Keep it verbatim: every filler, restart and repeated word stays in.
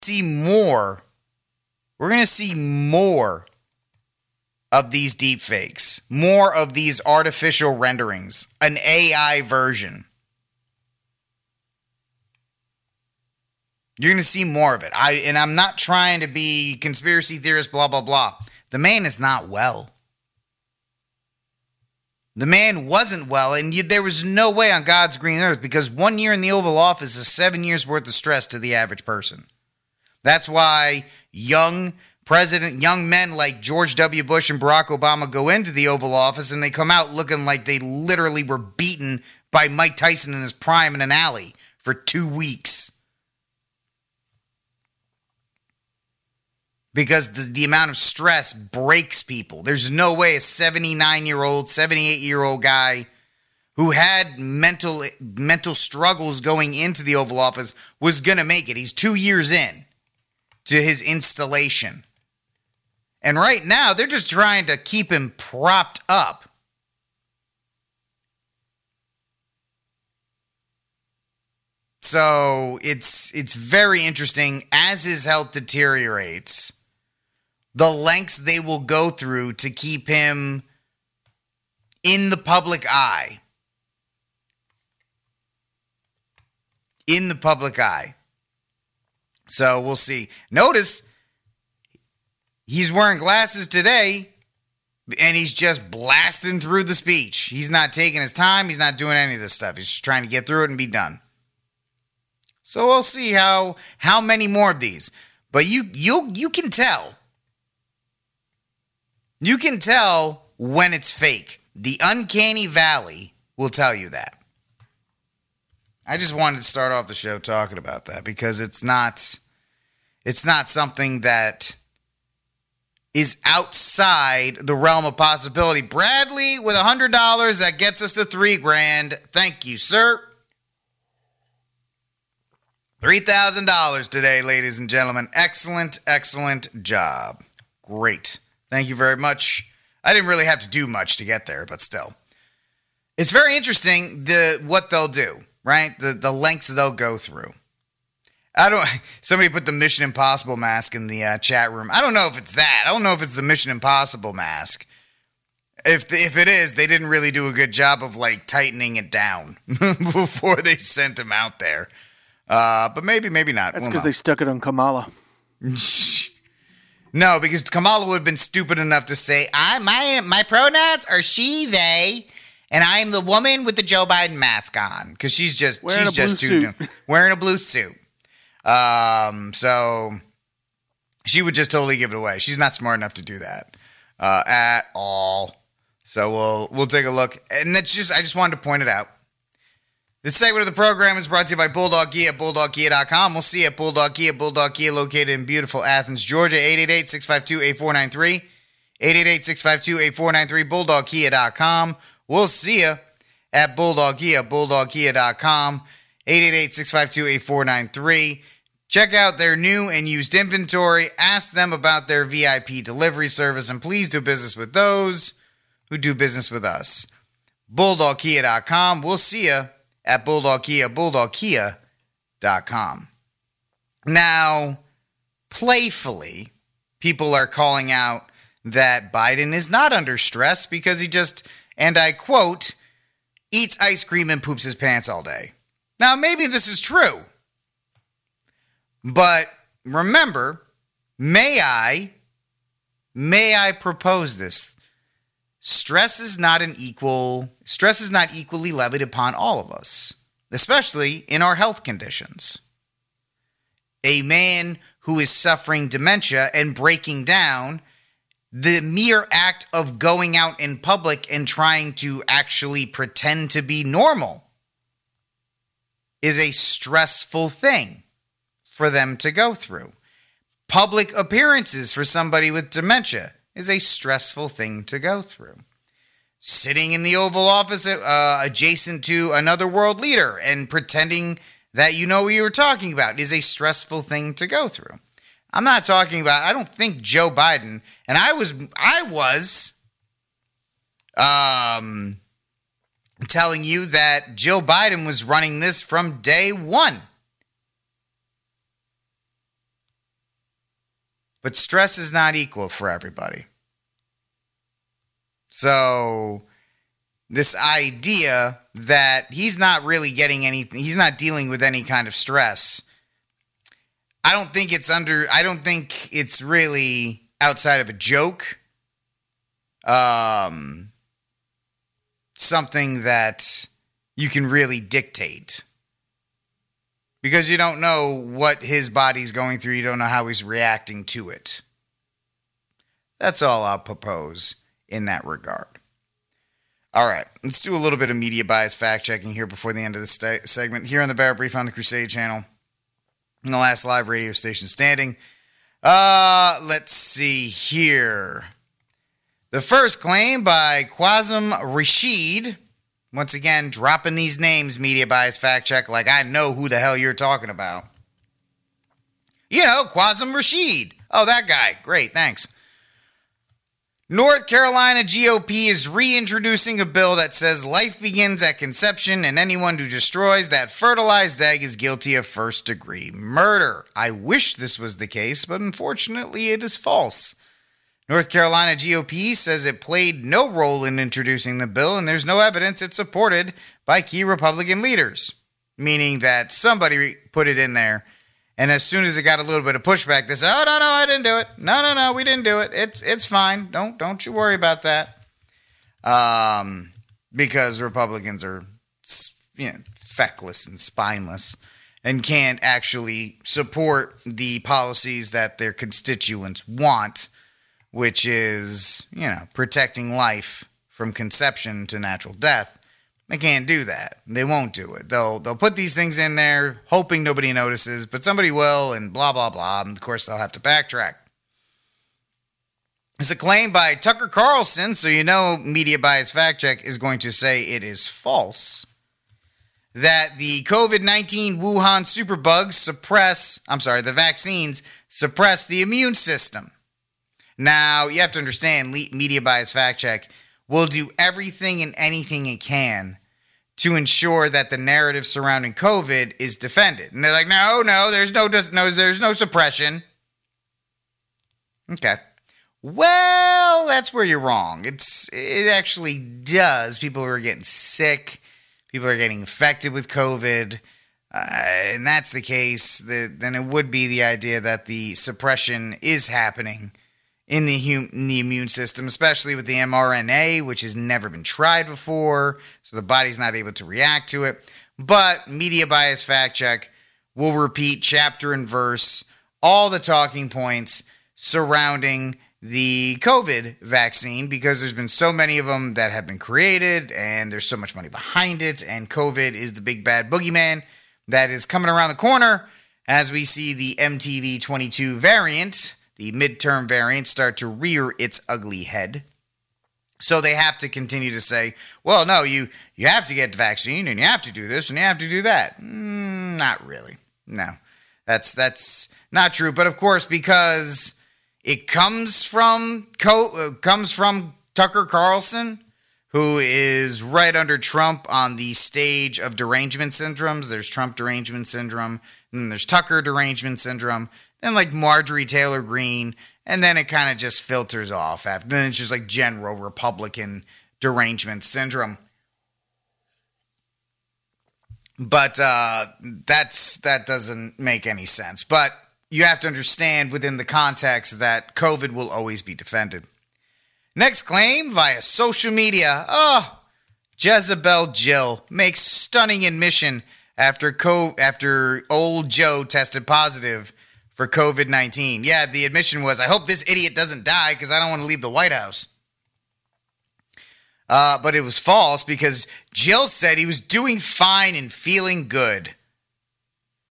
see more. We're going to see more of these deep fakes, more of these artificial renderings, an A I version. You're going to see more of it. I and I'm not trying to be conspiracy theorist, blah, blah, blah. The man is not well. The man wasn't well, and you, there was no way on God's green earth, because one year in the Oval Office is seven years worth of stress to the average person. That's why young president, young men like George W. Bush and Barack Obama go into the Oval Office and they come out looking like they literally were beaten by Mike Tyson in his prime in an alley for two weeks. Because the, the amount of stress breaks people. There's no way a seventy-nine-year-old, seventy-eight-year-old guy who had mental mental struggles going into the Oval Office was going to make it. He's two years in to his installation. And right now, they're just trying to keep him propped up. So it's it's very interesting. As his health deteriorates, the lengths they will go through to keep him in the public eye. In the public eye. So we'll see. Notice he's wearing glasses today, and he's just blasting through the speech. He's not taking his time. He's not doing any of this stuff. He's just trying to get through it and be done. So we'll see how how many more of these. But you you you can tell. You can tell when it's fake. The uncanny valley will tell you that. I just wanted to start off the show talking about that because it's not it's not something that is outside the realm of possibility. Bradley with one hundred dollars, that gets us to three grand. Thank you, sir. three thousand dollars today, ladies and gentlemen. Excellent, excellent job. Great. Thank you very much. I didn't really have to do much to get there, but still. It's very interesting the what they'll do, right? The the lengths they'll go through. I don't. Somebody put the Mission Impossible mask in the uh, chat room. I don't know if it's that. I don't know if it's the Mission Impossible mask. If the, if it is, they didn't really do a good job of like tightening it down before they sent him out there. Uh, but maybe, maybe not. That's because we'll they stuck it on Kamala. No, because Kamala would have been stupid enough to say, "I my my pronouns are she, they, and I am the woman with the Joe Biden mask on," because she's just wearing she's just too suit. wearing a blue suit. Um, so she would just totally give it away. She's not smart enough to do that uh, at all. So we'll we'll take a look, and that's just I just wanted to point it out. This segment of the program is brought to you by Bulldog Kia at bulldog kia dot com. We'll see you at Bulldog Kia. Bulldog Kia located in beautiful Athens, Georgia. eight eight eight, six five two, eight four nine three. eight eight eight, six five two, eight four nine three. bulldog kia dot com. We'll see you at Bulldog Kia. bulldog kia dot com. eight eight eight, six five two, eight four nine three. Check out their new and used inventory. Ask them about their V I P delivery service. And please do business with those who do business with us. bulldog kia dot com. We'll see you at Bulldog Kia, bulldog kia dot com. Now, playfully, people are calling out that Biden is not under stress because he just, and I quote, eats ice cream and poops his pants all day. Now, maybe this is true. But remember, may I, may I propose this? Stress is not an equal, stress is not equally levied upon all of us, especially in our health conditions. A man who is suffering dementia and breaking down, the mere act of going out in public and trying to actually pretend to be normal is a stressful thing for them to go through. Public appearances for somebody with dementia is a stressful thing to go through. Sitting in the Oval Office uh, adjacent to another world leader and pretending that you know what you were talking about is a stressful thing to go through. I'm not talking about, I don't think Joe Biden, and I was, I was um, telling you that Joe Biden was running this from day one. But stress is not equal for everybody. So this idea that he's not really getting anything, he's not dealing with any kind of stress, I don't think it's under, I don't think it's really outside of a joke. Um, something that you can really dictate. Because you don't know what his body's going through. You don't know how he's reacting to it. That's all I'll propose in that regard. All right, let's do a little bit of media bias fact-checking here before the end of the st- segment. Here on the Barrett Brief on the Crusade channel. In the last live radio station standing. Uh, let's see here. The first claim by Qasim Rashid. Once again, dropping these names, media bias fact check, like I know who the hell you're talking about. You know, Qasim Rashid. Oh, that guy. Great, thanks. North Carolina G O P is reintroducing a bill that says life begins at conception and anyone who destroys that fertilized egg is guilty of first-degree murder. I wish this was the case, but unfortunately it is false. North Carolina G O P says it played no role in introducing the bill, and there's no evidence it's supported by key Republican leaders. Meaning that somebody put it in there, and as soon as it got a little bit of pushback, they said, oh, no, no, I didn't do it. No, no, no, we didn't do it. It's it's fine. Don't, don't you worry about that. Um, because Republicans are, you know, feckless and spineless and can't actually support the policies that their constituents want, which is, you know, protecting life from conception to natural death. They can't do that. They won't do it. They'll they'll put these things in there hoping nobody notices, but somebody will, and blah, blah, blah. And of course, they'll have to backtrack. It's a claim by Tucker Carlson, so you know Media Bias Fact Check is going to say it is false, that the covid nineteen Wuhan superbugs suppress, I'm sorry, the vaccines suppress the immune system. Now, you have to understand, Media Bias Fact Check will do everything and anything it can to ensure that the narrative surrounding COVID is defended. And they're like, no, no, there's no, no, there's no suppression. Okay. Well, that's where you're wrong. It's it actually does. People are getting sick. People are getting infected with COVID. Uh, and that's the case. The, then it would be the idea that the suppression is happening in the, hum- in the immune system, especially with the mRNA, which has never been tried before, so the body's not able to react to it. But Media Bias Fact Check will repeat chapter and verse, all the talking points surrounding the COVID vaccine, because there's been so many of them that have been created, and there's so much money behind it, and COVID is the big bad boogeyman that is coming around the corner as we see the M T V twenty-two variant, the midterm variant, start to rear its ugly head. So they have to continue to say, well, no, you, you have to get the vaccine, and you have to do this, and you have to do that. Mm, not really. No, that's that's not true. But of course, because it comes from co- uh, comes from Tucker Carlson, who is right under Trump on the stage of derangement syndromes. There's Trump derangement syndrome, and then there's Tucker derangement syndrome, then like Marjorie Taylor Greene, and then it kind of just filters off after. Then it's just like general Republican derangement syndrome. But uh, that's that doesn't make any sense. But you have to understand within the context that COVID will always be defended. Next claim via social media. Oh, Jezebel Jill makes stunning admission after co- after old Joe tested positive for covid nineteen. Yeah, the admission was, I hope this idiot doesn't die because I don't want to leave the White House. Uh, but it was false because Jill said he was doing fine and feeling good.